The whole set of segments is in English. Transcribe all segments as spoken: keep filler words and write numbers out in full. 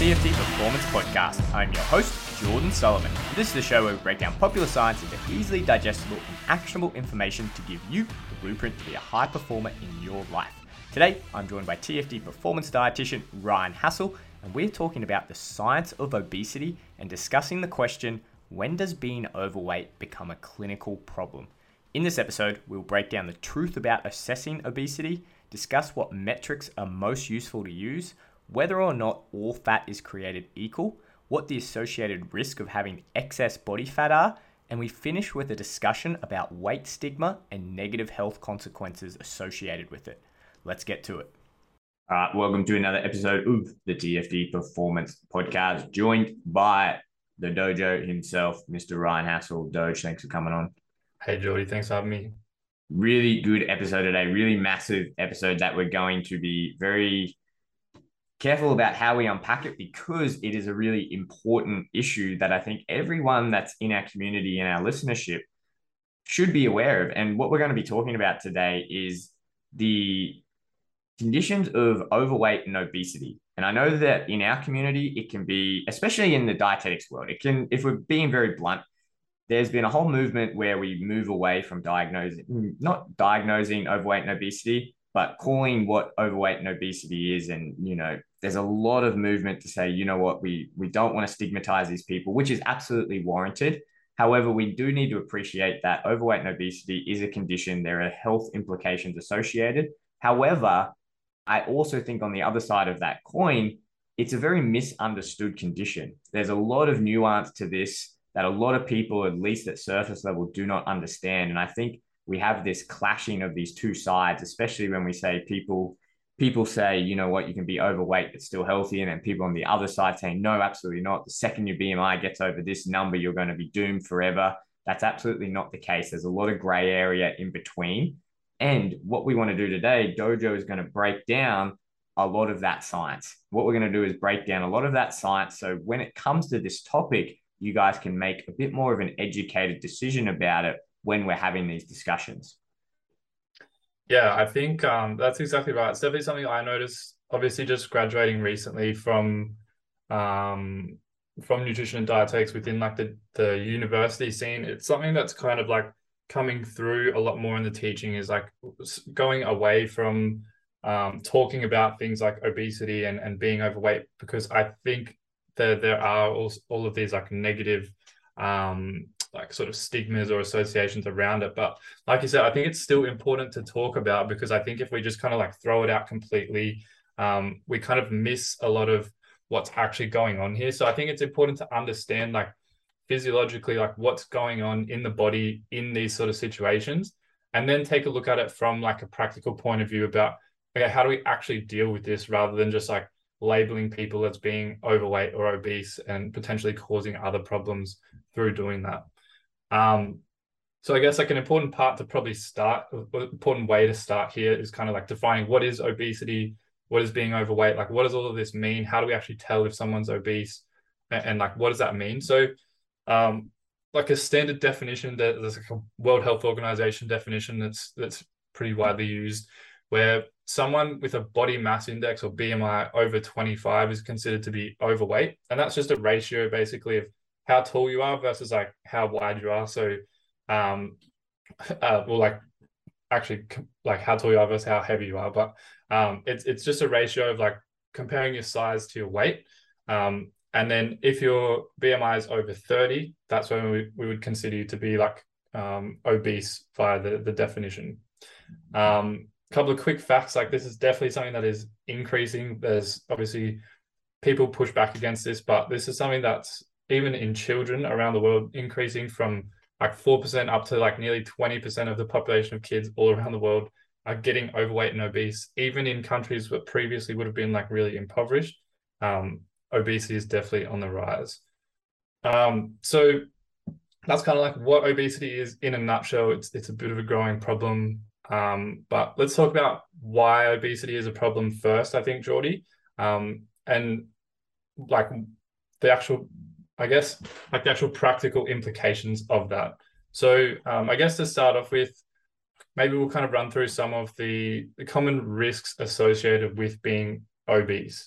T F T Performance Podcast. I'm your host, Jordan Solomon. This is the show where we break down popular science into easily digestible and actionable information to give you the blueprint to be a high performer in your life. Today, I'm joined by T F T performance dietitian Ryan Hassel, and we're talking about the science of obesity and discussing the question, when does being overweight become a clinical problem? In this episode, we'll break down the truth about assessing obesity, discuss what metrics are most useful to use, whether or not all fat is created equal, what the associated risk of having excess body fat are, and we finish with a discussion about weight stigma and negative health consequences associated with it. Let's get to it. All right, welcome to another episode of the T F T Performance Podcast, joined by the Dojo himself, Mister Ryan Hassel. Doge, thanks for coming on. Hey, Jordy, thanks for having me. Really good episode today, really massive episode that we're going to be very careful about how we unpack it, because it is a really important issue that I think everyone that's in our community and our listenership should be aware of. And what we're going to be talking about today is the conditions of overweight and obesity. And I know that in our community, it can be, especially in the dietetics world, it can, if we're being very blunt, there's been a whole movement where we move away from diagnosing, not diagnosing overweight and obesity, but calling what overweight and obesity is. And, you know, there's a lot of movement to say, you know what, we, we don't want to stigmatize these people, which is absolutely warranted. However, we do need to appreciate that overweight and obesity is a condition. There are health implications associated. However, I also think on the other side of that coin, it's a very misunderstood condition. There's a lot of nuance to this that a lot of people, at least at surface level, do not understand. And I think we have this clashing of these two sides, especially when we say people, people say, you know what, you can be overweight but still healthy. And then people on the other side saying, no, absolutely not. The second your B M I gets over this number, you're going to be doomed forever. That's absolutely not the case. There's a lot of gray area in between. And what we want to do today, Dojo is going to break down a lot of that science. What we're going to do is break down a lot of that science. So when it comes to this topic, you guys can make a bit more of an educated decision about it when we're having these discussions. Yeah, I think um, that's exactly right. It's definitely something I noticed, obviously just graduating recently from um, from nutrition and dietetics within like the, the university scene. It's something that's kind of like coming through a lot more in the teaching, is like going away from um, talking about things like obesity and, and being overweight, because I think that there are all, all of these like negative um, like sort of stigmas or associations around it. But like you said, I think it's still important to talk about, because I think if we just kind of like throw it out completely, um, we kind of miss a lot of what's actually going on here. So I think it's important to understand like physiologically, like what's going on in the body in these sort of situations, and then take a look at it from like a practical point of view about, okay, how do we actually deal with this, rather than just like labeling people as being overweight or obese and potentially causing other problems through doing that. Um, so I guess like an important part to probably start, an important way to start here is kind of like defining what is obesity, what is being overweight, like what does all of this mean? How do we actually tell if someone's obese, and, and like what does that mean? So um, like a standard definition, that there's like a World Health Organization definition that's that's pretty widely used, where someone with a body mass index or B M I over twenty-five is considered to be overweight. And that's just a ratio basically of how tall you are versus like how wide you are. So, um, uh, well, like actually like how tall you are versus how heavy you are. But um, it's, it's just a ratio of like comparing your size to your weight. Um, and then if your B M I is over thirty, that's when we, we would consider you to be like um, obese via the, the definition. Um, couple of quick facts, like this is definitely something that is increasing. There's obviously people push back against this, but this is something that's even in children around the world increasing from like four percent up to like nearly twenty percent of the population of kids all around the world are getting overweight and obese, even in countries that previously would have been like really impoverished. Um, obesity is definitely on the rise. Um, so that's kind of like what obesity is in a nutshell. It's, it's a bit of a growing problem. Um, but let's talk about why obesity is a problem first, I think, Geordie. Um, and like the actual, I guess, like the actual practical implications of that. So um, I guess to start off with, maybe we'll kind of run through some of the, the common risks associated with being obese.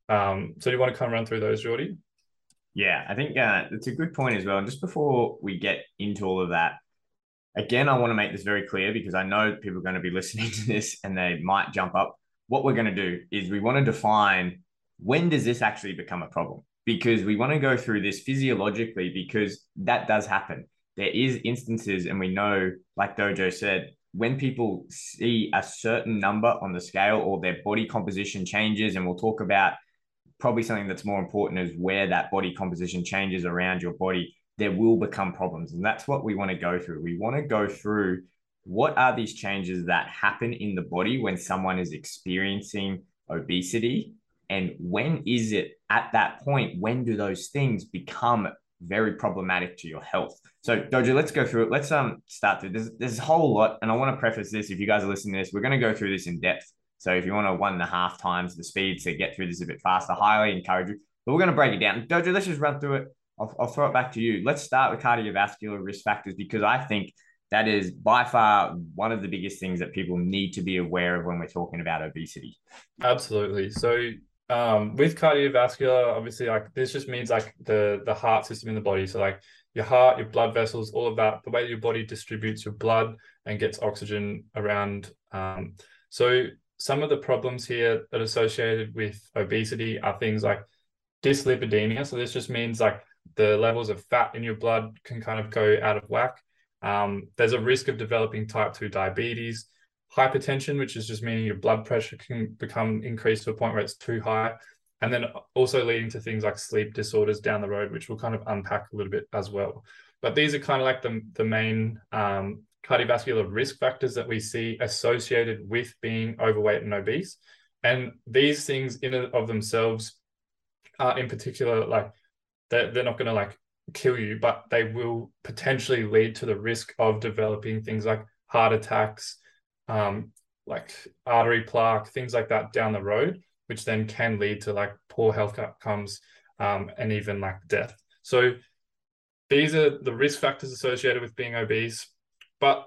Um, so do you want to come run through those, Geordie? Yeah, I think uh, it's a good point as well. And just before we get into all of that, again, I want to make this very clear because I know people are going to be listening to this and they might jump up. What we're going to do is we want to define when does this actually become a problem? Because we want to go through this physiologically because that does happen. There is instances, and we know, like Dojo said, when people see a certain number on the scale or their body composition changes, and we'll talk about probably something that's more important is where that body composition changes around your body, there will become problems. And that's what we want to go through. We want to go through what are these changes that happen in the body when someone is experiencing obesity, and when is it at that point, when do those things become very problematic to your health? So Dojo, let's go through it. Let's um start through. There's, there's a whole lot, and I want to preface this. If you guys are listening to this, we're going to go through this in depth. So if you want to one and a half times the speed to get through this a bit faster, highly encourage you. But we're going to break it down. Dojo, let's just run through it. I'll, I'll throw it back to you. Let's start with cardiovascular risk factors because I think that is by far one of the biggest things that people need to be aware of when we're talking about obesity. Absolutely. So um, with cardiovascular, obviously, like this just means like the the heart system in the body. So like your heart, your blood vessels, all of that, the way your body distributes your blood and gets oxygen around. Um, so some of the problems here that are associated with obesity are things like dyslipidemia. So this just means like the levels of fat in your blood can kind of go out of whack. Um, there's a risk of developing type two diabetes, hypertension, which is just meaning your blood pressure can become increased to a point where it's too high. And then also leading to things like sleep disorders down the road, which we'll kind of unpack a little bit as well. But these are kind of like the, the main um, cardiovascular risk factors that we see associated with being overweight and obese. And these things in and of themselves are in particular, like they're, they're not going to like kill you, but they will potentially lead to the risk of developing things like heart attacks, um, like artery plaque, things like that down the road, which then can lead to like poor health outcomes um, and even like death. So these are the risk factors associated with being obese. But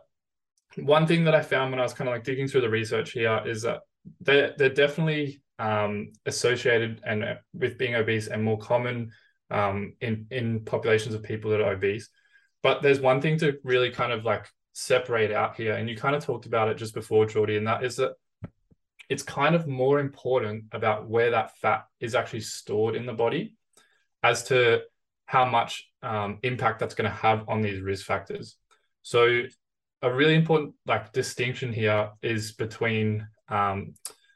one thing that I found when I was kind of like digging through the research here is that they're, they're definitely um, associated and uh, with being obese and more common um, in, in populations of people that are obese. But there's one thing to really kind of like separate out here, and you kind of talked about it just before, Geordie, and that is that it's kind of more important about where that fat is actually stored in the body as to how much um, impact that's going to have on these risk factors. So a really important like distinction here is between um,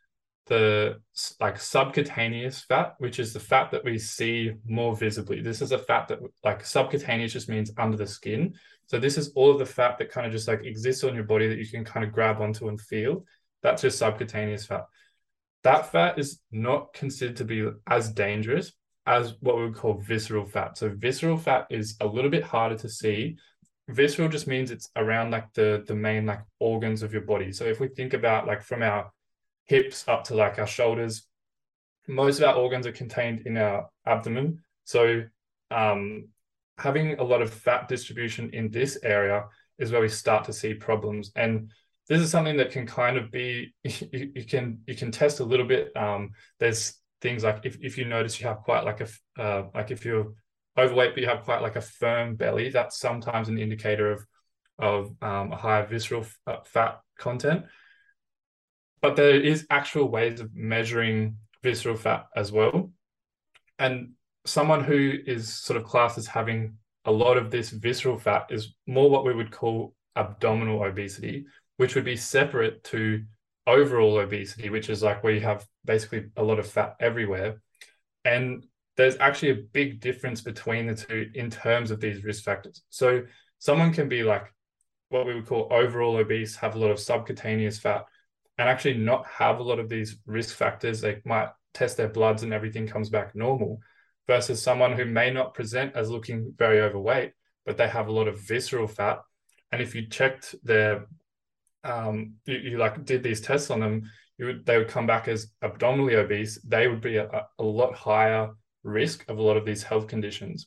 the like subcutaneous fat, which is the fat that we see more visibly. This is a fat that like subcutaneous just means under the skin. So this is all of the fat that kind of just like exists on your body that you can kind of grab onto and feel. That's just subcutaneous fat. That fat is not considered to be as dangerous as what we would call visceral fat. So visceral fat is a little bit harder to see. Visceral just means it's around like the, the main like organs of your body. So if we think about like from our hips up to like our shoulders, most of our organs are contained in our abdomen. So um, having a lot of fat distribution in this area is where we start to see problems. And this is something that can kind of be, you, you can you can test a little bit. Um, there's things like if, if you notice you have quite like a, uh, like if you're overweight, but you have quite like a firm belly, that's sometimes an indicator of, of um, a higher visceral fat content. But there is actual ways of measuring visceral fat as well. And someone who is sort of classed as having a lot of this visceral fat is more what we would call abdominal obesity, which would be separate to overall obesity, which is like where you have basically a lot of fat everywhere. And there's actually a big difference between the two in terms of these risk factors. So someone can be like what we would call overall obese, have a lot of subcutaneous fat, and actually not have a lot of these risk factors. They might test their bloods and everything comes back normal, versus someone who may not present as looking very overweight, but they have a lot of visceral fat. And if you checked their, um, you, you like did these tests on them, you would, they would come back as abdominally obese. They would be a, a lot higher risk of a lot of these health conditions.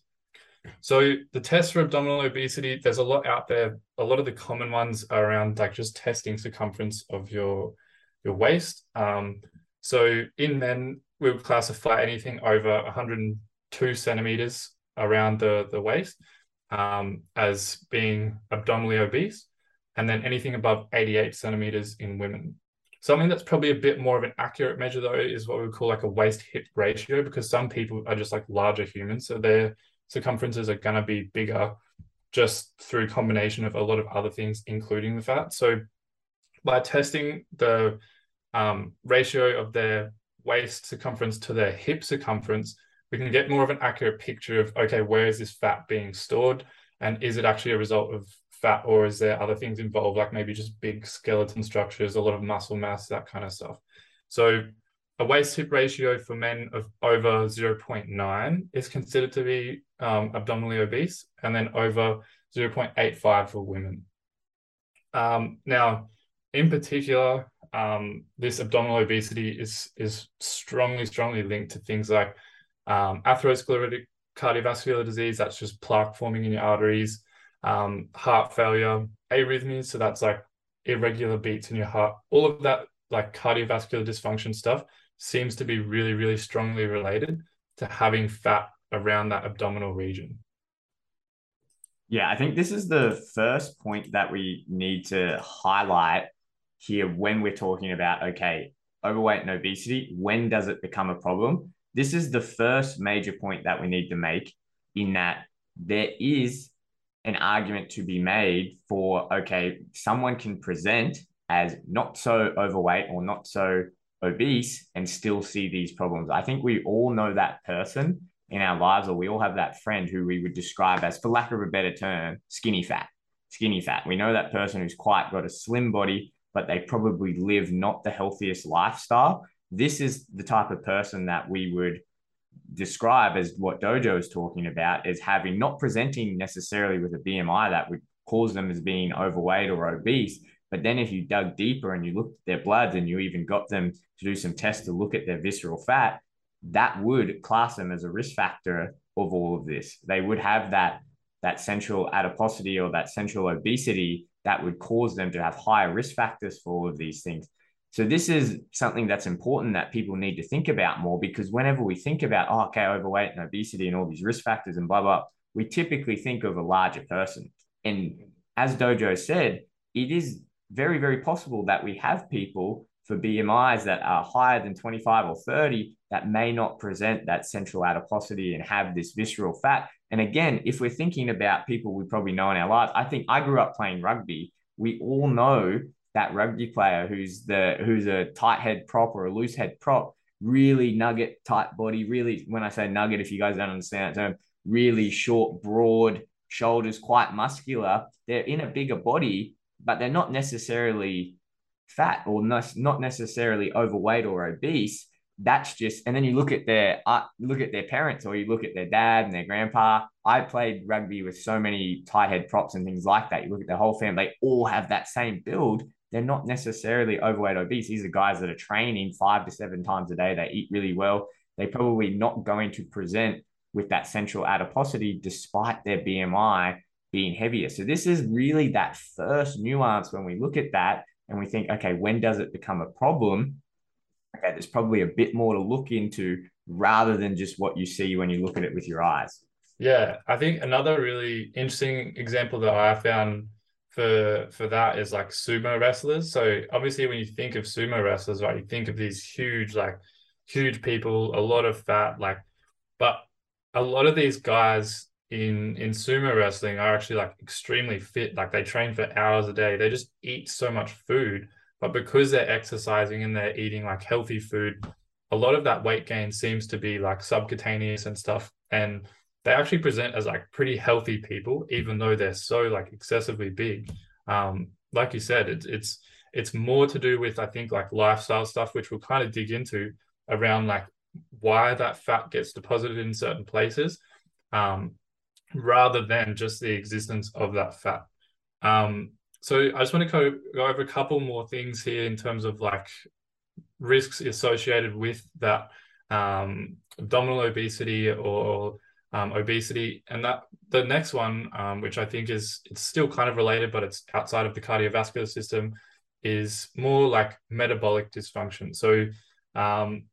So the tests for abdominal obesity, there's a lot out there. A lot of the common ones are around like just testing circumference of your, your waist. Um, so in men, we would classify anything over one hundred two centimeters around the, the waist um, as being abdominally obese, and then anything above eighty-eight centimeters in women. Something that's probably a bit more of an accurate measure, though, is what we would call like a waist-hip ratio, because some people are just like larger humans, so their circumferences are going to be bigger just through combination of a lot of other things, including the fat. So by testing the um, ratio of their waist circumference to their hip circumference, we can get more of an accurate picture of, okay, where is this fat being stored? And is it actually a result of fat, or is there other things involved, like maybe just big skeleton structures, a lot of muscle mass, that kind of stuff? So a waist hip ratio for men of over zero point nine is considered to be um, abdominally obese, and then over zero point eight five for women. Um, now, in particular, um, this abdominal obesity is, is strongly, strongly linked to things like um, atherosclerotic cardiovascular disease, that's just plaque forming in your arteries, um, heart failure, arrhythmias, so that's like irregular beats in your heart. All of that, like cardiovascular dysfunction stuff, seems to be really, really strongly related to having fat around that abdominal region. Yeah, I think this is the first point that we need to highlight here when we're talking about, okay, overweight and obesity, when does it become a problem? This is the first major point that we need to make, in that there is an argument to be made for, okay, someone can present as not so overweight or not so obese and still see these problems. I think we all know that person in our lives, or we all have that friend who we would describe as, for lack of a better term, skinny fat. Skinny fat. We know that person who's quite got a slim body, but they probably live not the healthiest lifestyle. This is the type of person that we would describe as what Dojo is talking about, as having, not presenting necessarily with a B M I that would cause them as being overweight or obese. But then if you dug deeper and you looked at their bloods and you even got them to do some tests to look at their visceral fat, that would class them as a risk factor of all of this. They would have that, that central adiposity or that central obesity that would cause them to have higher risk factors for all of these things. So this is something that's important that people need to think about more, because whenever we think about, oh, okay, overweight and obesity and all these risk factors and blah, blah, we typically think of a larger person. And as Dojo said, it is very, very possible that we have people for B M Is that are higher than twenty-five or thirty that may not present that central adiposity and have this visceral fat. And again, if we're thinking about people we probably know in our lives, I think I grew up playing rugby. We all know that rugby player who's the who's a tight head prop or a loose head prop, really nugget type body, really, when I say nugget, if you guys don't understand that term, really short, broad shoulders, quite muscular. They're in a bigger body, but they're not necessarily fat or not necessarily overweight or obese. That's just, and then you look at their uh, look at their parents, or you look at their dad and their grandpa. I played rugby with so many tight head props and things like that. You look at the whole family, they all have that same build. They're not necessarily overweight, obese. These are guys that are training five to seven times a day. They eat really well. They're probably not going to present with that central adiposity despite their B M I being heavier. So this is really that first nuance when we look at that and we think, okay, when does it become a problem? Okay, there's probably a bit more to look into rather than just what you see when you look at it with your eyes. Yeah, I think another really interesting example that I found for for that is like sumo wrestlers. So obviously when you think of sumo wrestlers, right, you think of these huge, like huge people, a lot of fat, like, but a lot of these guys in in sumo wrestling are actually like extremely fit. Like they train for hours a day. They just eat so much food, but because they're exercising and they're eating like healthy food, a lot of that weight gain seems to be like subcutaneous and stuff. And they actually present as like pretty healthy people, even though they're so like excessively big. Um, like you said, it's it's it's more to do with, I think, like lifestyle stuff, which we'll kind of dig into around like why that fat gets deposited in certain places, um, rather than just the existence of that fat. Um, so I just want to go, go over a couple more things here in terms of like risks associated with that um, abdominal obesity or Um, obesity. And that the next one, um, which I think is, it's still kind of related, but it's outside of the cardiovascular system, is more like metabolic dysfunction. So um,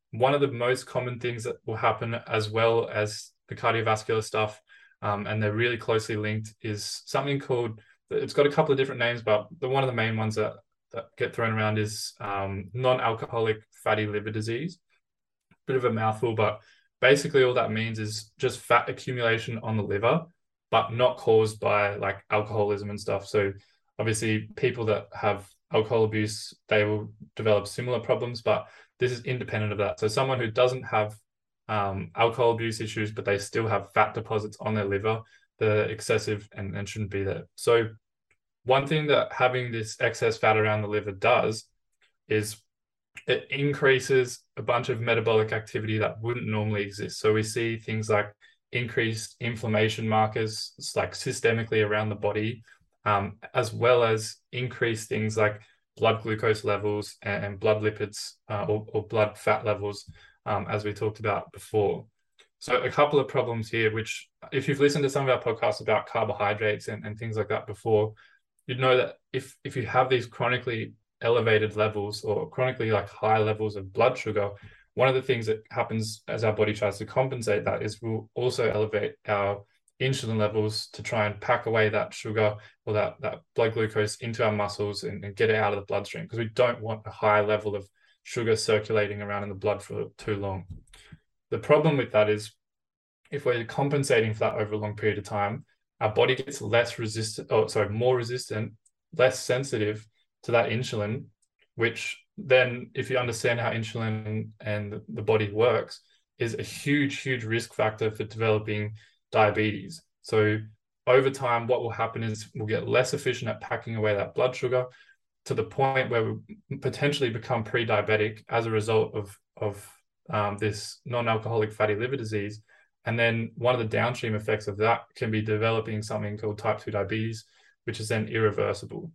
one of the most common things that will happen, as well as the cardiovascular stuff, um, and they're really closely linked, is something called, it's got a couple of different names, but the one of the main ones that, that get thrown around is um, non-alcoholic fatty liver disease. Bit of a mouthful, but basically all that means is just fat accumulation on the liver, but not caused by like alcoholism and stuff. So obviously people that have alcohol abuse, they will develop similar problems, but this is independent of that. So someone who doesn't have um, alcohol abuse issues, but they still have fat deposits on their liver, they're excessive and, and shouldn't be there. So one thing that having this excess fat around the liver does is it increases a bunch of metabolic activity that wouldn't normally exist. So we see things like increased inflammation markers, like systemically around the body, um, as well as increased things like blood glucose levels and, and blood lipids uh, or, or blood fat levels, um, as we talked about before. So a couple of problems here, which if you've listened to some of our podcasts about carbohydrates and, and things like that before, you'd know that if, if you have these chronically elevated levels or chronically like high levels of blood sugar, one of the things that happens as our body tries to compensate that is we'll also elevate our insulin levels to try and pack away that sugar or that, that blood glucose into our muscles and, and get it out of the bloodstream, because we don't want a high level of sugar circulating around in the blood for too long. The problem with that is if we're compensating for that over a long period of time, our body gets less resistant, oh, sorry, more resistant, less sensitive to that insulin, which then, if you understand how insulin and the body works, is a huge, huge risk factor for developing diabetes. So over time, what will happen is we'll get less efficient at packing away that blood sugar to the point where we potentially become pre-diabetic as a result of, of um, this non-alcoholic fatty liver disease. And then one of the downstream effects of that can be developing something called type two diabetes, which is then irreversible.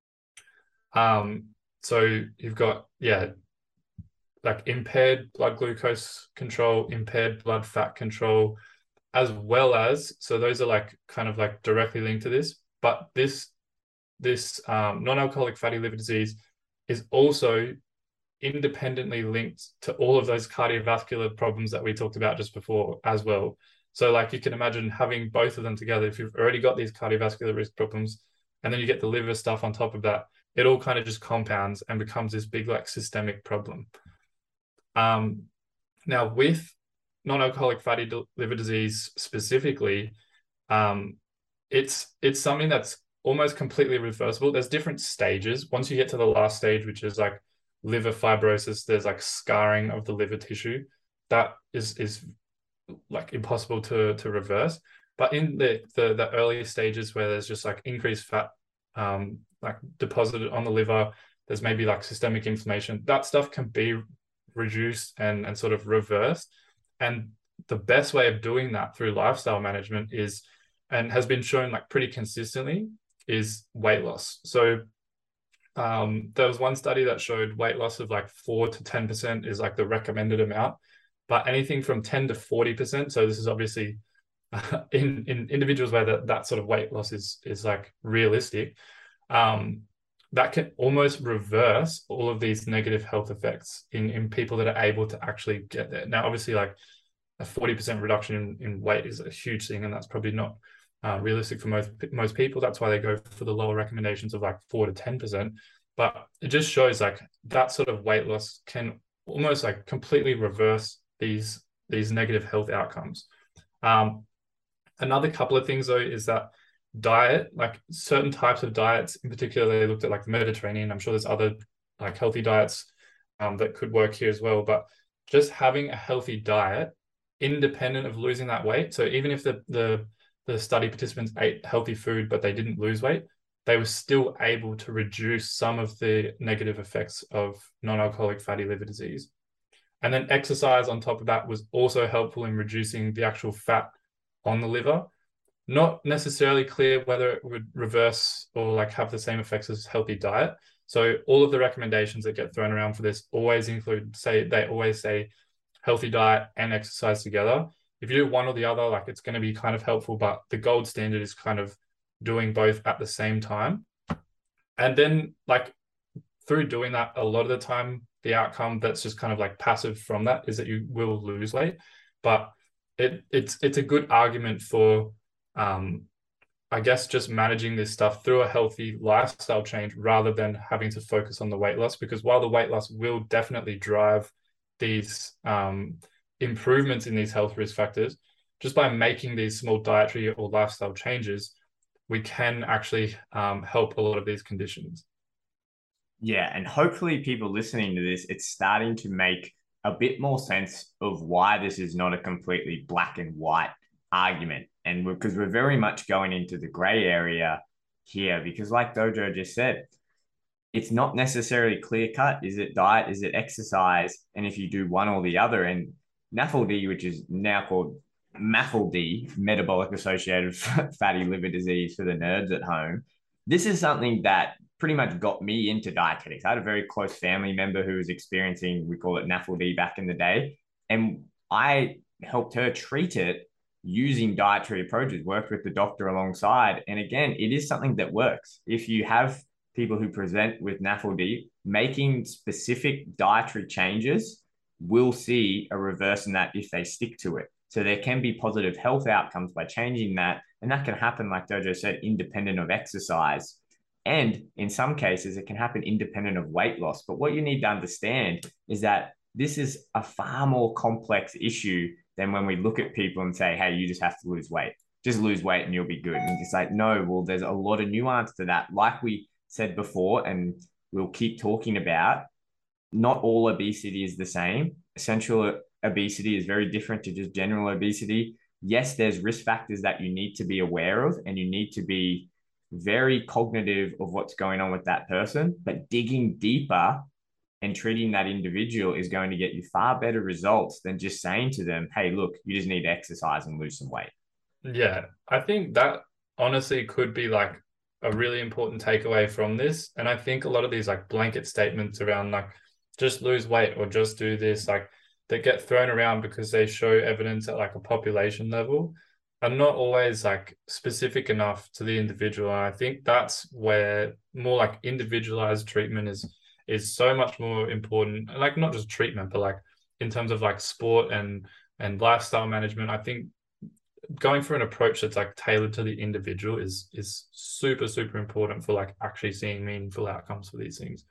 Um, so you've got, yeah, like impaired blood glucose control, impaired blood fat control, as well as, so those are like kind of like directly linked to this, but this, this um, non-alcoholic fatty liver disease is also independently linked to all of those cardiovascular problems that we talked about just before as well. So like you can imagine having both of them together. If you've already got these cardiovascular risk problems and then you get the liver stuff on top of that, it all kind of just compounds and becomes this big like systemic problem. Um, now with non-alcoholic fatty liver disease specifically, um, it's it's something that's almost completely reversible. There's different stages. Once you get to the last stage, which is like liver fibrosis, there's like scarring of the liver tissue. That is is like impossible to to reverse. But in the the, the early stages where there's just like increased fat um, like deposited on the liver, there's maybe like systemic inflammation, that stuff can be reduced and, and sort of reversed. And the best way of doing that through lifestyle management is, and has been shown like pretty consistently, is weight loss. So um, there was one study that showed weight loss of like four to ten percent is like the recommended amount, but anything from ten to forty percent. So this is obviously uh, in, in individuals where that, that sort of weight loss is, is like realistic. Um, that can almost reverse all of these negative health effects in, in people that are able to actually get there. Now, obviously, like a forty percent reduction in, in weight is a huge thing, and that's probably not uh, realistic for most most people. That's why they go for the lower recommendations of like four to ten percent. But it just shows like that sort of weight loss can almost like completely reverse these these negative health outcomes. Um, another couple of things though is that diet, like certain types of diets, in particular, they looked at like the Mediterranean. I'm sure there's other like healthy diets um, that could work here as well. But just having a healthy diet, independent of losing that weight. So even if the the the study participants ate healthy food but they didn't lose weight, they were still able to reduce some of the negative effects of non-alcoholic fatty liver disease. And then exercise on top of that was also helpful in reducing the actual fat on the liver. Not necessarily clear whether it would reverse or like have the same effects as healthy diet. So all of the recommendations that get thrown around for this always include, say, they always say healthy diet and exercise together. If you do one or the other, like it's going to be kind of helpful, but the gold standard is kind of doing both at the same time. And then like through doing that, a lot of the time, the outcome that's just kind of like passive from that is that you will lose weight. But it it's it's a good argument for, um, I guess, just managing this stuff through a healthy lifestyle change rather than having to focus on the weight loss. Because while the weight loss will definitely drive these um, improvements in these health risk factors, just by making these small dietary or lifestyle changes, we can actually um, help a lot of these conditions. Yeah, and hopefully people listening to this, it's starting to make a bit more sense of why this is not a completely black and white argument. And because we're, we're very much going into the gray area here, because like Dojo just said, it's not necessarily clear cut. Is it diet? Is it exercise? And if you do one or the other, and N A F L D, which is now called M A F L D, metabolic associated fatty liver disease for the nerds at home, this is something that pretty much got me into dietetics. I had a very close family member who was experiencing, we call it N A F L D back in the day. And I helped her treat it using dietary approaches, worked with the doctor alongside. And again, it is something that works. If you have people who present with N A F L D, making specific dietary changes will see a reverse in that if they stick to it. So there can be positive health outcomes by changing that. And that can happen, like Dojo said, independent of exercise. And in some cases, it can happen independent of weight loss. But what you need to understand is that this is a far more complex issue than when we look at people and say, hey, you just have to lose weight. Just lose weight and you'll be good. And it's like, no, well, there's a lot of nuance to that. Like we said before, and we'll keep talking about, not all obesity is the same. Essential obesity is very different to just general obesity. Yes, there's risk factors that you need to be aware of, and you need to be very cognitive of what's going on with that person, but digging deeper and treating that individual is going to get you far better results than just saying to them, hey, look, you just need to exercise and lose some weight. Yeah, I think that honestly could be like a really important takeaway from this. And I think a lot of these like blanket statements around like just lose weight or just do this, like that get thrown around because they show evidence at like a population level, are not always like specific enough to the individual. And I think that's where more like individualized treatment is is so much more important. Like not just treatment, but like in terms of like sport and and lifestyle management. I think going for an approach that's like tailored to the individual is is super super important for like actually seeing meaningful outcomes for these things.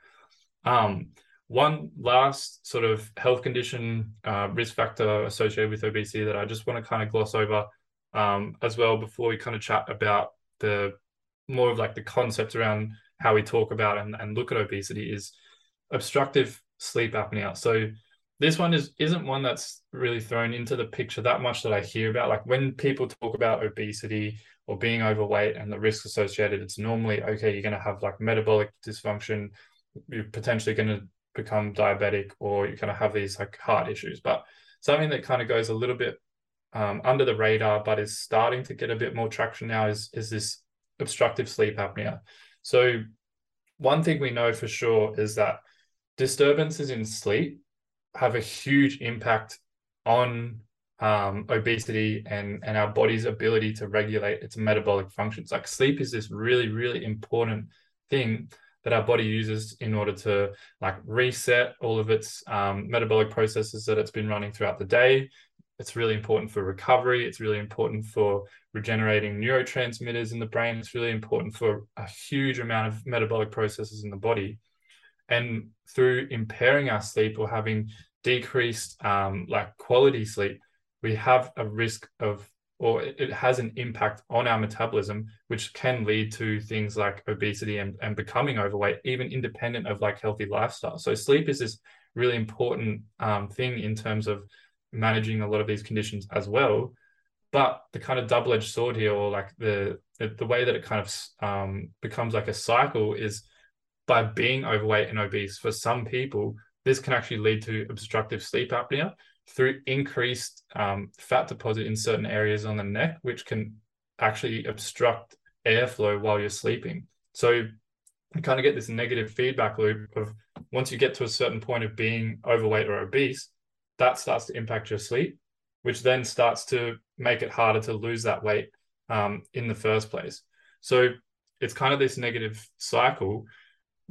Um, one last sort of health condition uh, risk factor associated with obesity that I just want to kind of gloss over um, as well before we kind of chat about the more of like the concepts around how we talk about and, and look at obesity is obstructive sleep apnea. So this one is isn't one that's really thrown into the picture that much that I hear about. Like when people talk about obesity or being overweight and the risks associated, it's normally, okay, you're going to have like metabolic dysfunction, you're potentially going to become diabetic, or you're going to have these like heart issues. But something that kind of goes a little bit um, under the radar, but is starting to get a bit more traction now is, is this obstructive sleep apnea. So one thing we know for sure is that disturbances in sleep have a huge impact on um, obesity and, and our body's ability to regulate its metabolic functions. Like sleep is this really, really important thing that our body uses in order to like reset all of its um, metabolic processes that it's been running throughout the day. It's really important for recovery. It's really important for regenerating neurotransmitters in the brain. It's really important for a huge amount of metabolic processes in the body. And through impairing our sleep or having decreased um, like quality sleep, we have a risk of, or it has an impact on our metabolism, which can lead to things like obesity and, and becoming overweight, even independent of like healthy lifestyle. So sleep is this really important um, thing in terms of managing a lot of these conditions as well. But the kind of double-edged sword here, or like the, the, the way that it kind of um, becomes like a cycle is by being overweight and obese. For some people, this can actually lead to obstructive sleep apnea through increased um, fat deposit in certain areas on the neck, which can actually obstruct airflow while you're sleeping. So you kind of get this negative feedback loop of once you get to a certain point of being overweight or obese, that starts to impact your sleep, which then starts to make it harder to lose that weight um, in the first place. So it's kind of this negative cycle.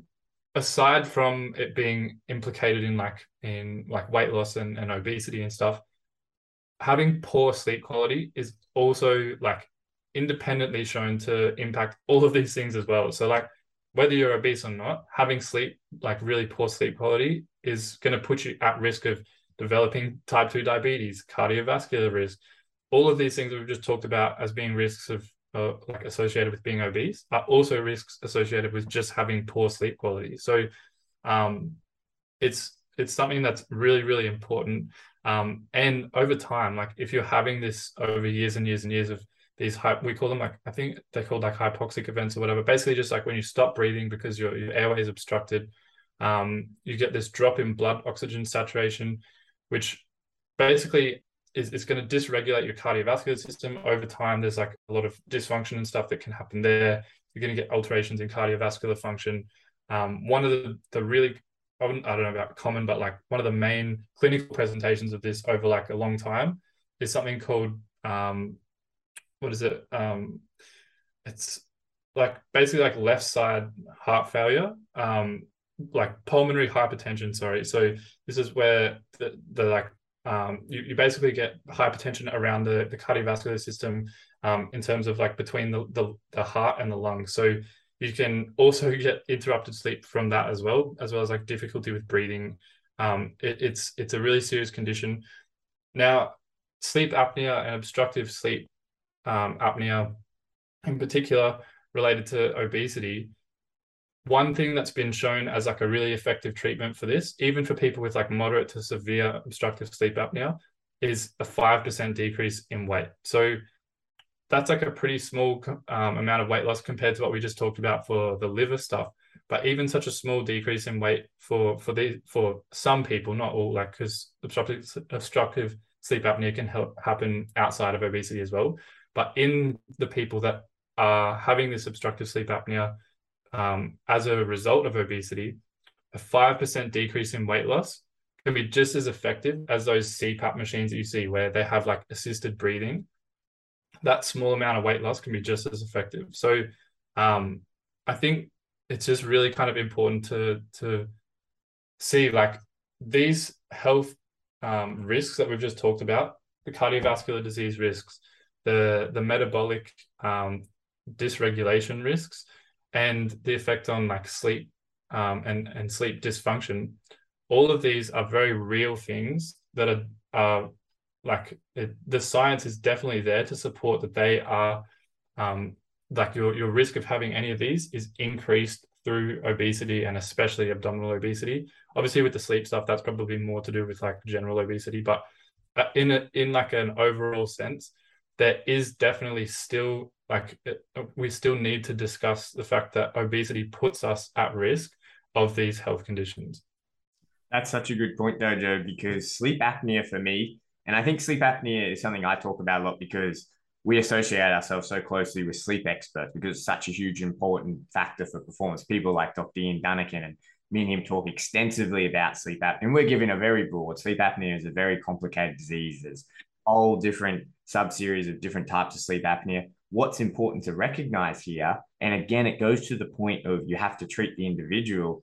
aside from it being implicated in like in like weight loss and, and obesity and stuff, having poor sleep quality is also like independently shown to impact all of these things as well. So like whether you're obese or not, having sleep, like really poor sleep quality, is going to put you at risk of developing type two diabetes, cardiovascular risk. All of these things that we've just talked about as being risks of uh, like associated with being obese are also risks associated with just having poor sleep quality. So um, it's it's something that's really, really important. Um, and over time, like if you're having this over years and years and years of these, we call them like, I think they're called like hypoxic events or whatever. Basically, just like when you stop breathing because your, your airway is obstructed, um, you get this drop in blood oxygen saturation, which basically is, is going to dysregulate your cardiovascular system over time. There's like a lot of dysfunction and stuff that can happen there. You're going to get alterations in cardiovascular function. Um, one of the, the really I don't know about common, but like one of the main clinical presentations of this over like a long time is something called, um, what is it? Um, it's like basically like left side heart failure, um, like pulmonary hypertension, sorry. So this is where the, the like, um, you, you basically get hypertension around the, the cardiovascular system, um, in terms of like between the, the, the heart and the lungs. So you can also get interrupted sleep from that as well, as well as like difficulty with breathing. Um, it, it's it's a really serious condition. Now, sleep apnea and obstructive sleep um, apnea, in particular, related to obesity. One thing that's been shown as like a really effective treatment for this, even for people with like moderate to severe obstructive sleep apnea, is a five percent decrease in weight. So that's like a pretty small um, amount of weight loss compared to what we just talked about for the liver stuff. But even such a small decrease in weight for for the for some people, not all, like because obstructive obstructive sleep apnea can help happen outside of obesity as well. But in the people that are having this obstructive sleep apnea um, as a result of obesity, a five percent decrease in weight loss can be just as effective as those C PAP machines that you see where they have like assisted breathing. That small amount of weight loss can be just as effective. So um, I think it's just really kind of important to to see like these health um, risks that we've just talked about, the cardiovascular disease risks, the the metabolic um, dysregulation risks, and the effect on like sleep um, and and sleep dysfunction. All of these are very real things that are are like it, the science is definitely there to support that they are um, like your your risk of having any of these is increased through obesity and especially abdominal obesity. Obviously, with the sleep stuff, that's probably more to do with like general obesity, but in a, in like an overall sense, there is definitely still like we still need to discuss the fact that obesity puts us at risk of these health conditions. That's such a good point, though, Joe, because sleep apnea for me, and I think sleep apnea is something I talk about a lot because we associate ourselves so closely with sleep experts because it's such a huge important factor for performance. People like Doctor Ian Dunnican and me and him talk extensively about sleep apnea. And we're given a very broad sleep apnea is a very complicated disease. There's all different sub-series of different types of sleep apnea. What's important to recognize here, and again, it goes to the point of you have to treat the individual.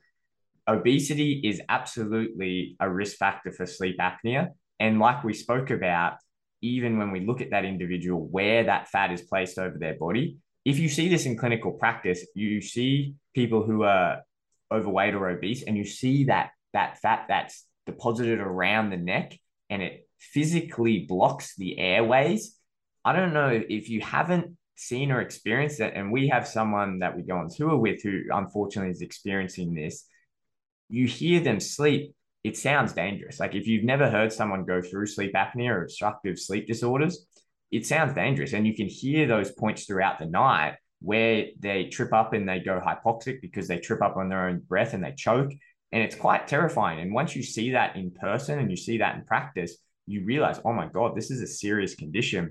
Obesity is absolutely a risk factor for sleep apnea. And like we spoke about, even when we look at that individual, where that fat is placed over their body, if you see this in clinical practice, you see people who are overweight or obese, and you see that that fat that's deposited around the neck and it physically blocks the airways. I don't know if you haven't seen or experienced it, and we have someone that we go on tour with who unfortunately is experiencing this. You hear them sleep, it sounds dangerous. Like if you've never heard someone go through sleep apnea or obstructive sleep disorders, it sounds dangerous. And you can hear those points throughout the night where they trip up and they go hypoxic because they trip up on their own breath and they choke. And it's quite terrifying. And once you see that in person and you see that in practice, you realize, oh my God, this is a serious condition.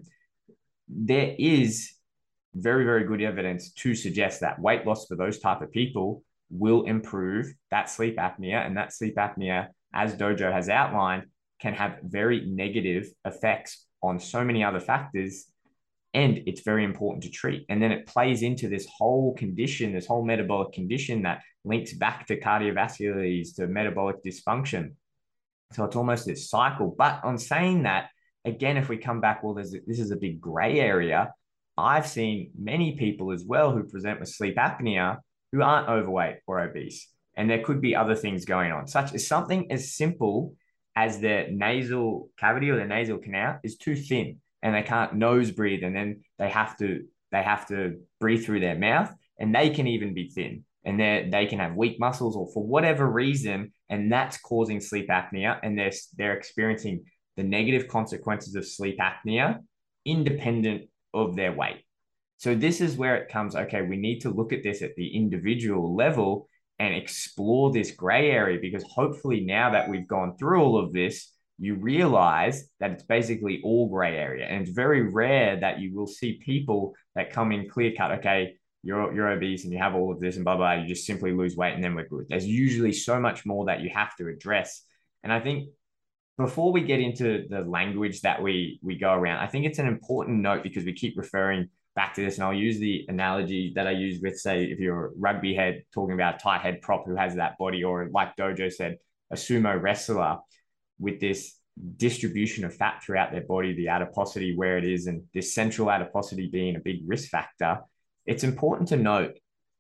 There is very, very good evidence to suggest that weight loss for those type of people will improve that sleep apnea, and that sleep apnea, as Dojo has outlined, can have very negative effects on so many other factors. and it's very important to treat. And then it plays into this whole condition, this whole metabolic condition that links back to cardiovascular disease, to metabolic dysfunction. So it's almost this cycle. But on saying that, again, if we come back, well, there's this is a big gray area. I've seen many people as well who present with sleep apnea who aren't overweight or obese. And there could be other things going on, such as something as simple as their nasal cavity or their nasal canal is too thin and they can't nose breathe. And then they have to, they have to breathe through their mouth, and they can even be thin, and they they can have weak muscles or for whatever reason, and that's causing sleep apnea. And they're, they're experiencing the negative consequences of sleep apnea independent of their weight. So this is where it comes, okay, we need to look at this at the individual level and explore this gray area, because hopefully now that we've gone through all of this, you realize that it's basically all gray area. And it's very rare that you will see people that come in clear cut, okay, you're, you're obese and you have all of this and blah, blah, you just simply lose weight and then we're good. There's usually so much more that you have to address. And I think before we get into the language that we, we go around, I think it's an important note, because we keep referring back to this, and I'll use the analogy that I use with, say, if you're a rugby head talking about a tight head prop who has that body, or like Dojo said, a sumo wrestler with this distribution of fat throughout their body, the adiposity where it is, and this central adiposity being a big risk factor. It's important to note,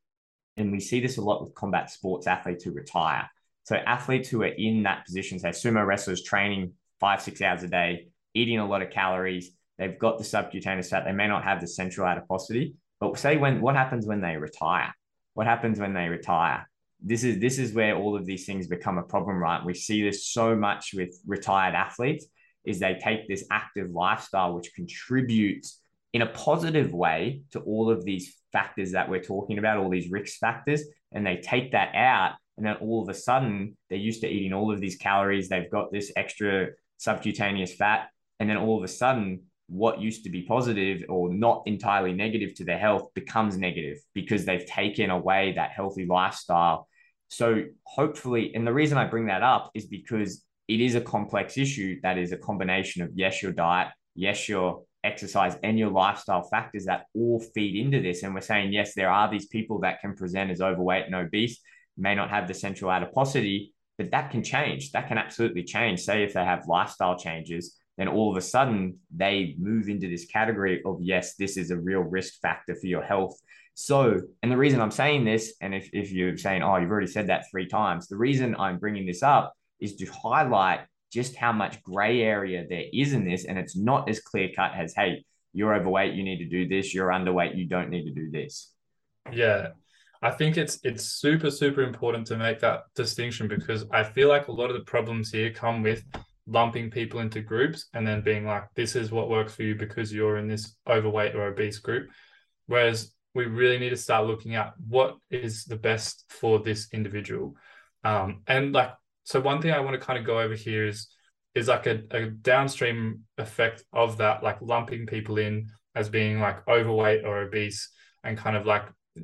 and we see this a lot with combat sports athletes who retire. So athletes who are in that position, say sumo wrestlers training five, six hours a day, eating a lot of calories, they've got the subcutaneous fat, they may not have the central adiposity, but say when, what happens when they retire? What happens when they retire? This is, this is where all of these things become a problem, right? We see this so much with retired athletes, is they take this active lifestyle, which contributes in a positive way to all of these factors that we're talking about, all these risk factors, and they take that out. And then all of a sudden, they're used to eating all of these calories. They've got this extra subcutaneous fat. And then all of a sudden, what used to be positive or not entirely negative to their health becomes negative, because they've taken away that healthy lifestyle. So hopefully, and the reason I bring that up is because it is a complex issue that is a combination of, yes, your diet, yes, your exercise, and your lifestyle factors that all feed into this. And we're saying, yes, there are these people that can present as overweight and obese, may not have the central adiposity, but that can change. That can absolutely change. Say if they have lifestyle changes, then all of a sudden they move into this category of, yes, this is a real risk factor for your health. So, and the reason I'm saying this, and if, if you're saying, oh, you've already said that three times, the reason I'm bringing this up is to highlight just how much gray area there is in this. And it's not as clear cut as, hey, you're overweight, you need to do this. You're underweight, you don't need to do this. Yeah. I think it's it's super, super important to make that distinction, because I feel like a lot of the problems here come with lumping people into groups and then being like, this is what works for you because you're in this overweight or obese group. Whereas we really need to start looking at what is the best for this individual. Um, and like, so one thing I want to kind of go over here is, is like a, a downstream effect of that, like lumping people in as being like overweight or obese, and kind of like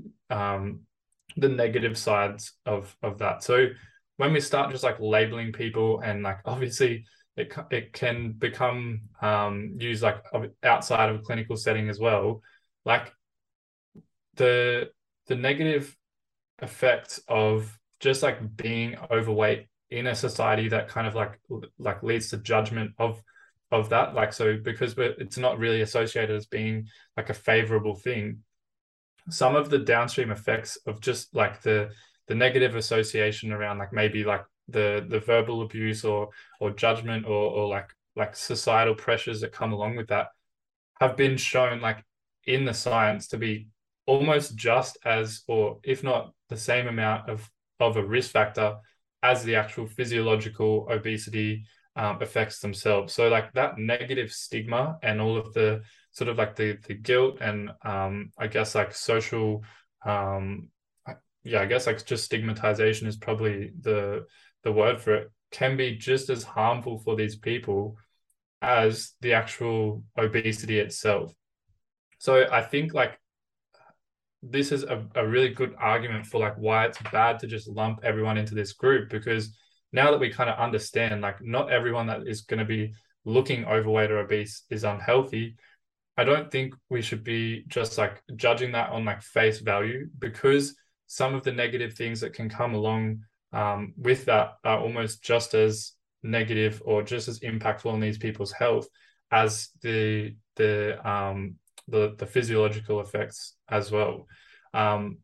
um, the negative sides of, of that. So when we start just like labeling people, and like obviously it, it can become um, used like outside of a clinical setting as well, like the the negative effects of just like being overweight in a society that kind of like like leads to judgment of of that, like, so because we're, it's not really associated as being like a favorable thing, some of the downstream effects of just like the the negative association around like maybe like the the verbal abuse or or judgment or or like like societal pressures that come along with that have been shown like in the science to be almost just as, or if not the same amount of of a risk factor as the actual physiological obesity um, effects themselves. So like that negative stigma and all of the sort of like the the guilt and um, I guess like social, um, yeah, I guess like just stigmatization is probably the the word for it, can be just as harmful for these people as the actual obesity itself. So I think like this is a, a really good argument for like why it's bad to just lump everyone into this group, because now that we kind of understand like not everyone that is going to be looking overweight or obese is unhealthy, I don't think we should be just like judging that on like face value, because some of the negative things that can come along um, with that are almost just as negative or just as impactful on these people's health as the the um the the physiological effects as well. Um,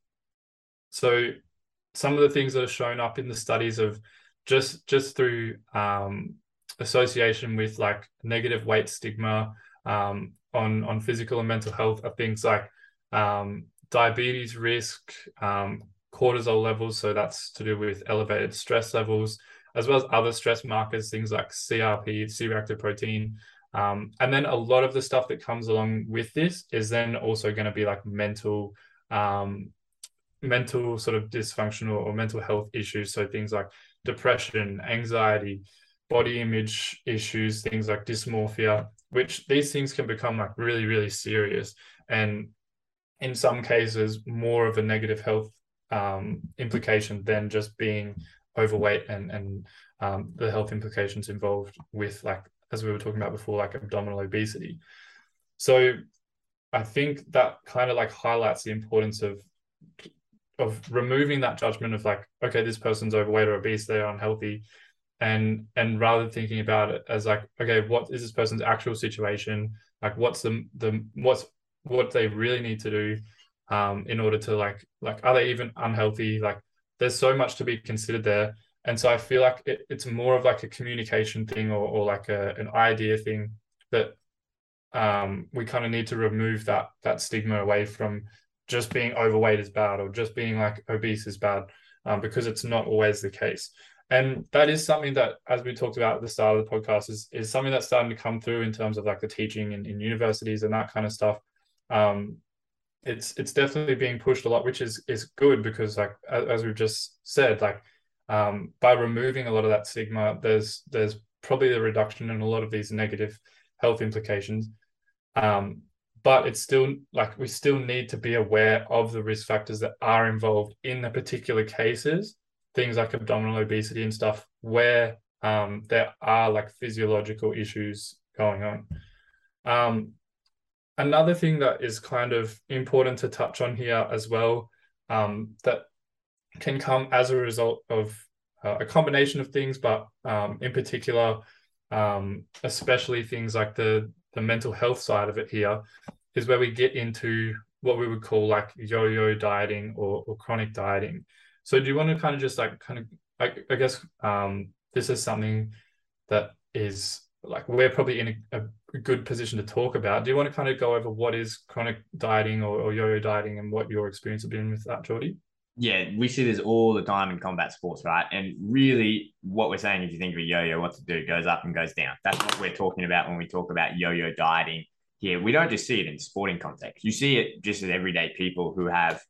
so some of the things that are shown up in the studies of just just through um, association with like negative weight stigma um, on on physical and mental health are things like um, diabetes risk, um, cortisol levels, so that's to do with elevated stress levels, as well as other stress markers, things like C R P, C-reactive protein. Um, and then a lot of the stuff that comes along with this is then also going to be like mental um, mental sort of dysfunctional or mental health issues. So things like depression, anxiety, body image issues, things like dysmorphia, which these things can become like really, really serious. And in some cases, more of a negative health um, implication than just being overweight and, and um, the health implications involved with, like, as we were talking about before, like abdominal obesity. So I think that kind of like highlights the importance of of removing that judgment of like, okay, this person's overweight or obese, they're unhealthy, and and rather thinking about it as like, okay, what is this person's actual situation? Like, what's the the what's what they really need to do um, in order to like like are they even unhealthy? Like, there's so much to be considered there, and so I feel like it, it's more of like a communication thing or or like a, an idea thing that um, we kind of need to remove that that stigma away from just being overweight is bad or just being like obese is bad, um, because it's not always the case. And that is something that, as we talked about at the start of the podcast, is, is something that's starting to come through in terms of like the teaching in, in universities and that kind of stuff. Um, it's it's definitely being pushed a lot, which is is good, because like as, as we've just said, like um, by removing a lot of that stigma, there's there's probably a reduction in a lot of these negative health implications. Um, but it's still like we still need to be aware of the risk factors that are involved in the particular cases, things like abdominal obesity and stuff, where um, there are like physiological issues going on. Um, another thing that is kind of important to touch on here as well, um, that can come as a result of uh, a combination of things, but um, in particular, um, especially things like the the mental health side of it here, is where we get into what we would call like yo-yo dieting or, or chronic dieting. So do you want to kind of just like kind of, I, I guess um, this is something that is like we're probably in a, a good position to talk about. Do you want to kind of go over what is chronic dieting or, or yo-yo dieting and what your experience has been with that, Geordie? Yeah, we see this all the time in combat sports, right? And really, what we're saying, if you think of a yo-yo, what to do, goes up and goes down. That's what we're talking about when we talk about yo-yo dieting here. We don't just see it in sporting context. You see it just as everyday people who have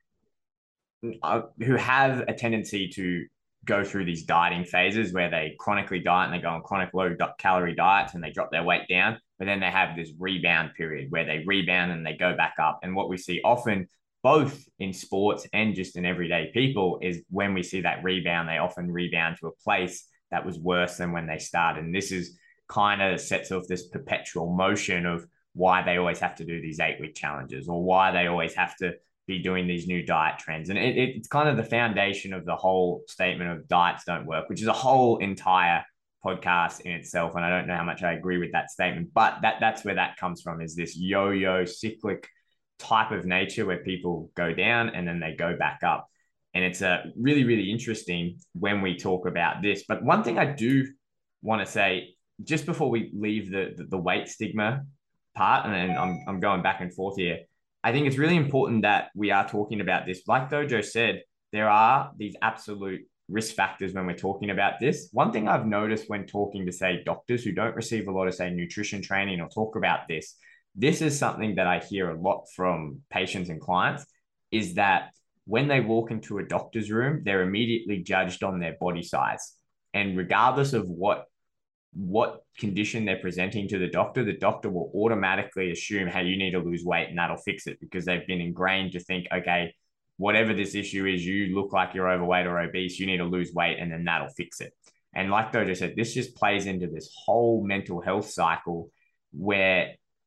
uh, who have a tendency to go through these dieting phases where they chronically diet and they go on chronic low calorie diets and they drop their weight down, but then they have this rebound period where they rebound and they go back up. And what we see often, both in sports and just in everyday people, is when we see that rebound, they often rebound to a place that was worse than when they started. And this is kind of sets off this perpetual motion of why they always have to do these eight week challenges or why they always have to be doing these new diet trends. And it, it's kind of the foundation of the whole statement of diets don't work, which is a whole entire podcast in itself. And I don't know how much I agree with that statement, but that that's where that comes from, is this yo-yo cyclic type of nature where people go down and then they go back up. And it's a really, really interesting when we talk about this. But one thing I do want to say, just before we leave the, the, the weight stigma part, and then I'm, I'm going back and forth here, I think it's really important that we are talking about this. Like Dojo said, there are these absolute risk factors when we're talking about this. One thing I've noticed when talking to, say, doctors who don't receive a lot of, say, nutrition training or talk about this, this is something that I hear a lot from patients and clients, is that when they walk into a doctor's room, they're immediately judged on their body size. And regardless of what what condition they're presenting to the doctor, the doctor will automatically assume, hey, you need to lose weight and that'll fix it, because they've been ingrained to think, okay, whatever this issue is, you look like you're overweight or obese, you need to lose weight and then that'll fix it. And like Dojo said, this just plays into this whole mental health cycle where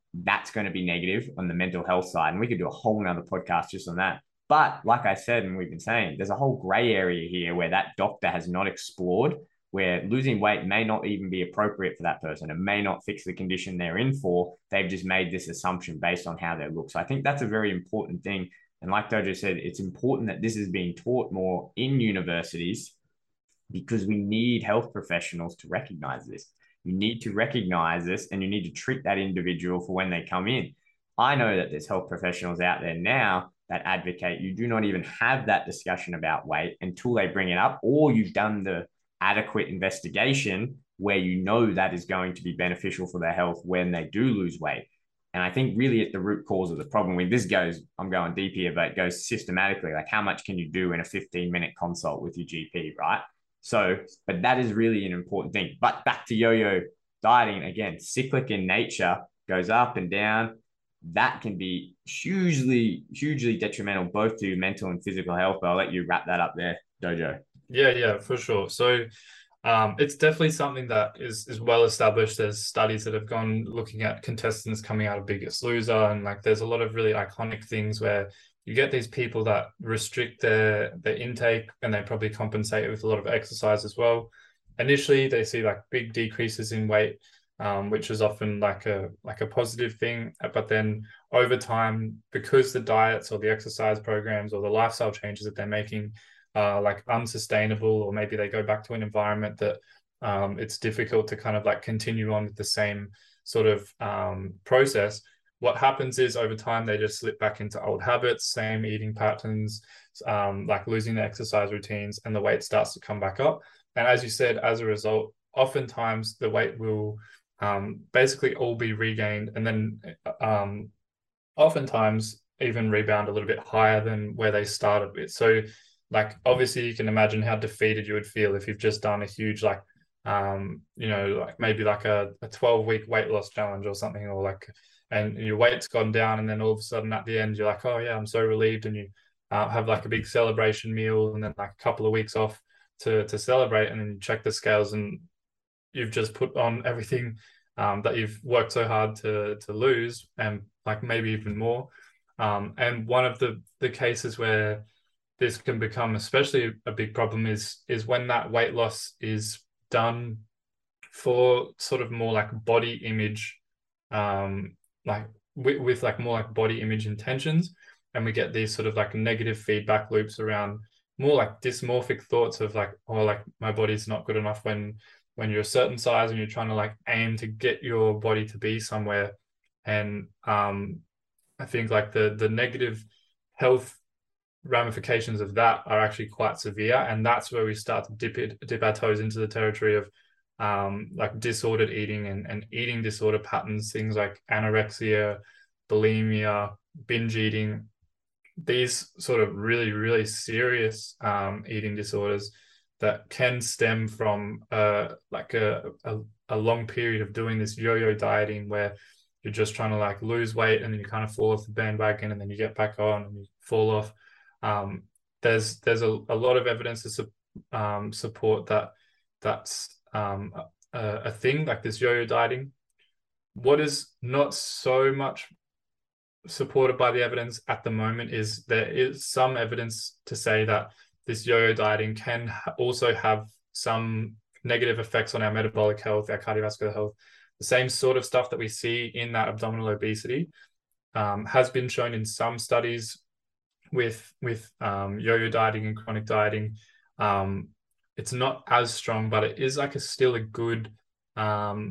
that's going to be negative on the mental health side. And we could do a whole nother podcast just on that. But like I said, and we've been saying, there's a whole gray area here where that doctor has not explored, where losing weight may not even be appropriate for that person. It may not fix the condition they're in for. They've just made this assumption based on how they look. So I think that's a very important thing. And like Dojo said, it's important that this is being taught more in universities because we need health professionals to recognize this. You need to recognize this and you need to treat that individual for when they come in. I know that there's health professionals out there now that advocate you do not even have that discussion about weight until they bring it up, or you've done the adequate investigation where you know that is going to be beneficial for their health when they do lose weight. And I think really at the root cause of the problem, when this goes, I'm going deep here, but it goes systematically, like how much can you do in a fifteen minute consult with your G P, right? So, but that is really an important thing. But back to yo-yo dieting, again, cyclic in nature, goes up and down. That can be hugely, hugely detrimental both to mental and physical health. But I'll let you wrap that up there, Dojo. Yeah, yeah, for sure. So um, it's definitely something that is is well established. There's studies that have gone looking at contestants coming out of Biggest Loser, and like there's a lot of really iconic things where you get these people that restrict their their intake and they probably compensate with a lot of exercise as well. Initially, they see like big decreases in weight, um, which is often like a like a positive thing. But then over time, because the diets or the exercise programs or the lifestyle changes that they're making are like unsustainable, or maybe they go back to an environment that um, it's difficult to kind of like continue on with the same sort of um, process. What happens is over time, they just slip back into old habits, same eating patterns, um, like losing the exercise routines, and the weight starts to come back up. And as you said, as a result, oftentimes the weight will um, basically all be regained, and then um, oftentimes even rebound a little bit higher than where they started with. So like, obviously you can imagine how defeated you would feel if you've just done a huge, like, um, you know, like maybe like a, a twelve week weight loss challenge or something, or like, and your weight's gone down, and then all of a sudden at the end, you're like, oh yeah, I'm so relieved. And you uh, have like a big celebration meal and then like a couple of weeks off to, to celebrate. And then you check the scales and you've just put on everything um, that you've worked so hard to, to lose, and like maybe even more. Um, and one of the, the cases where this can become especially a big problem is, is when that weight loss is done for sort of more like body image, um, like with, with like more like body image intentions. And we get these sort of like negative feedback loops around more like dysmorphic thoughts of like, oh, like my body's not good enough when, when you're a certain size and you're trying to like aim to get your body to be somewhere. And um, I think like the, the negative health ramifications of that are actually quite severe. And that's where we start to dip it, dip our toes into the territory of um, like disordered eating and, and eating disorder patterns, things like anorexia, bulimia, binge eating, these sort of really, really serious um, eating disorders that can stem from uh, like a, a, a long period of doing this yo-yo dieting where you're just trying to like lose weight and then you kind of fall off the bandwagon and then you get back on and you fall off. Um, there's there's a, a lot of evidence to su um, support that that's um, a, a thing like this yo-yo dieting. What is not so much supported by the evidence at the moment is there is some evidence to say that this yo-yo dieting can also have some negative effects on our metabolic health, our cardiovascular health. The same sort of stuff that we see in that abdominal obesity um, has been shown in some studies with with um, yo-yo dieting and chronic dieting. Um, it's not as strong, but it is like a still a good um,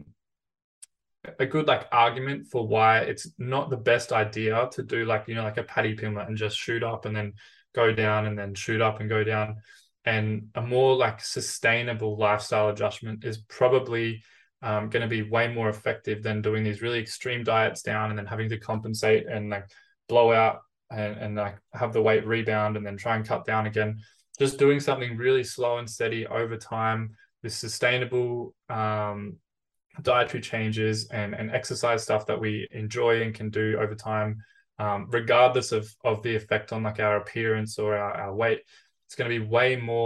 a good like argument for why it's not the best idea to do like, you know, like a Paddy Pimblett and just shoot up and then go down and then shoot up and go down. And a more like sustainable lifestyle adjustment is probably um, going to be way more effective than doing these really extreme diets down and then having to compensate and like blow out and, and like have the weight rebound and then try and cut down again. Just doing something really slow and steady over time with sustainable um, dietary changes and, and exercise stuff that we enjoy and can do over time, um, regardless of, of the effect on like our appearance or our, our weight. It's going to be way more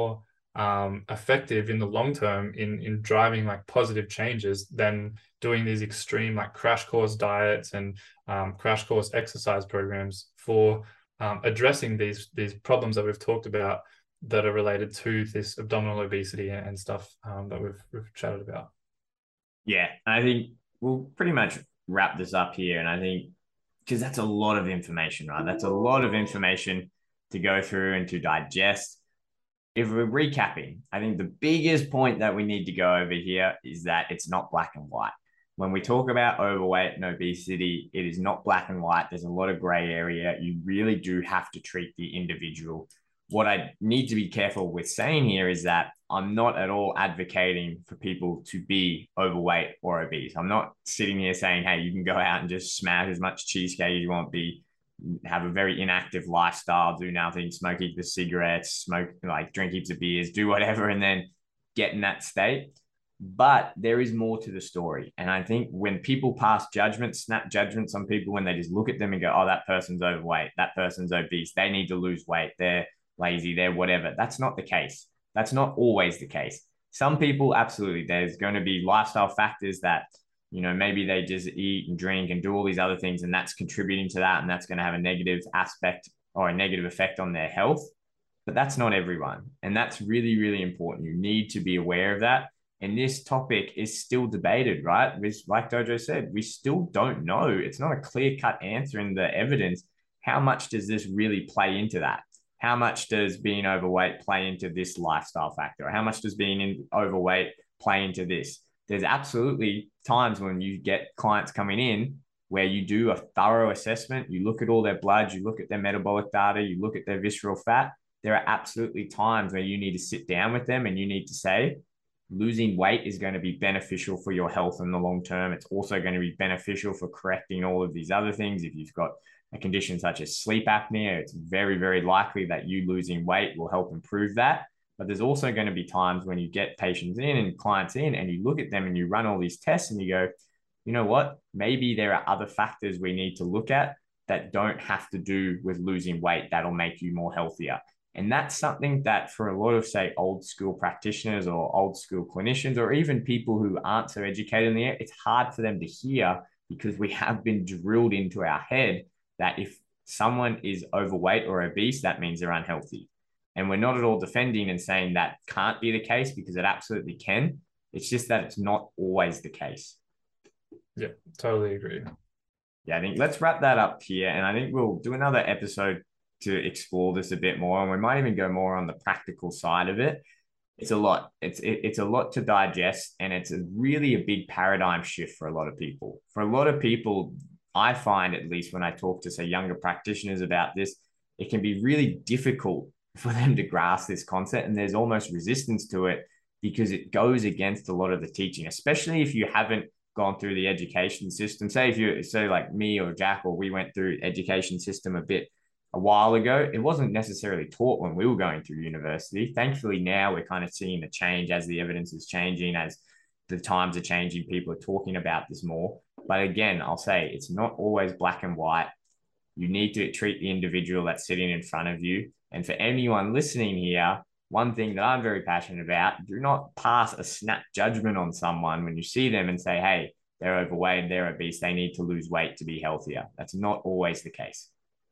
um, effective in the long term in in driving like positive changes than doing these extreme like crash course diets and um, crash course exercise programs for um, addressing these these problems that we've talked about that are related to this abdominal obesity and stuff um, that we've we've chatted about. Yeah, I think we'll pretty much wrap this up here, and I think because that's a lot of information, right? That's a lot of information to go through and to digest. If we're recapping, I think the biggest point that we need to go over here is that it's not black and white. When we talk about overweight and obesity, it is not black and white. There's a lot of gray area. You really do have to treat the individual. What I need to be careful with saying here is that I'm not at all advocating for people to be overweight or obese. I'm not sitting here saying, hey, you can go out and just smash as much cheesecake as you want, be have a very inactive lifestyle, do nothing, smoke heaps of cigarettes, smoke, like drink heaps of beers, do whatever, and then get in that state. But there is more to the story. And I think when people pass judgments, snap judgments on people, when they just look at them and go, oh, that person's overweight, that person's obese, they need to lose weight, they're lazy, they're whatever. That's not the case. That's not always the case. Some people, absolutely, there's going to be lifestyle factors that, you know, maybe they just eat and drink and do all these other things, and that's contributing to that, and that's going to have a negative aspect or a negative effect on their health. But that's not everyone. And that's really, really important. You need to be aware of that. And this topic is still debated, right? Like Dojo said, we still don't know. It's not a clear-cut answer in the evidence. How much does this really play into that? How much does being overweight play into this lifestyle factor? Or how much does being in overweight play into this? There's absolutely times when you get clients coming in where you do a thorough assessment, you look at all their blood, you look at their metabolic data, you look at their visceral fat. There are absolutely times where you need to sit down with them and you need to say, losing weight is going to be beneficial for your health in the long term. It's also going to be beneficial for correcting all of these other things. If you've got a condition such as sleep apnea, it's very, very likely that you losing weight will help improve that. But there's also going to be times when you get patients in and clients in and you look at them and you run all these tests and you go, you know what, maybe there are other factors we need to look at that don't have to do with losing weight that'll make you more healthier. And that's something that for a lot of, say, old school practitioners or old school clinicians, or even people who aren't so educated in the area, it's hard for them to hear because we have been drilled into our head that if someone is overweight or obese, that means they're unhealthy. And we're not at all defending and saying that can't be the case, because it absolutely can. It's just that it's not always the case. Yeah, totally agree. Yeah, I think let's wrap that up here. And I think we'll do another episode to explore this a bit more. And we might even go more on the practical side of it. It's a lot. It's it, it's a lot to digest. And it's a really a big paradigm shift for a lot of people. For a lot of people, I find, at least when I talk to, say, younger practitioners about this, it can be really difficult for them to grasp this concept, and there's almost resistance to it because it goes against a lot of the teaching, especially if you haven't gone through the education system. Say if you say like me or Jack, or we went through education system a bit a while ago, it wasn't necessarily taught when we were going through university. Thankfully, now we're kind of seeing a change as the evidence is changing, as the times are changing, people are talking about this more. But again, I'll say it's not always black and white. You need to treat the individual that's sitting in front of you. And for anyone listening here, one thing that I'm very passionate about, do not pass a snap judgment on someone when you see them and say, hey, they're overweight, they're obese, they need to lose weight to be healthier. That's not always the case.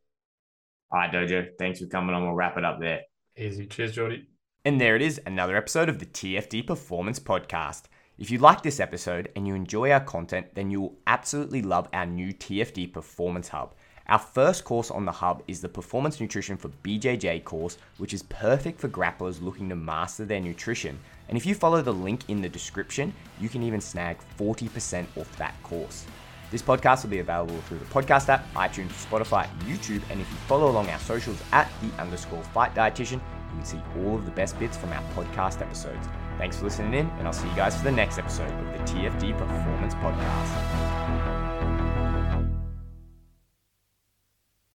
All right, Dojo, thanks for coming on. We'll wrap it up there. Easy. Cheers, Jordy. And there it is, another episode of the T F D Performance Podcast. If you like this episode and you enjoy our content, then you'll absolutely love our new T F D Performance Hub. Our first course on the Hub is the Performance Nutrition for B J J course, which is perfect for grapplers looking to master their nutrition. And if you follow the link in the description, you can even snag forty percent off that course. This podcast will be available through the podcast app, iTunes, Spotify, YouTube, and if you follow along our socials at the underscore fight dietitian, you can see all of the best bits from our podcast episodes. Thanks for listening in, and I'll see you guys for the next episode of the T F D Performance Podcast.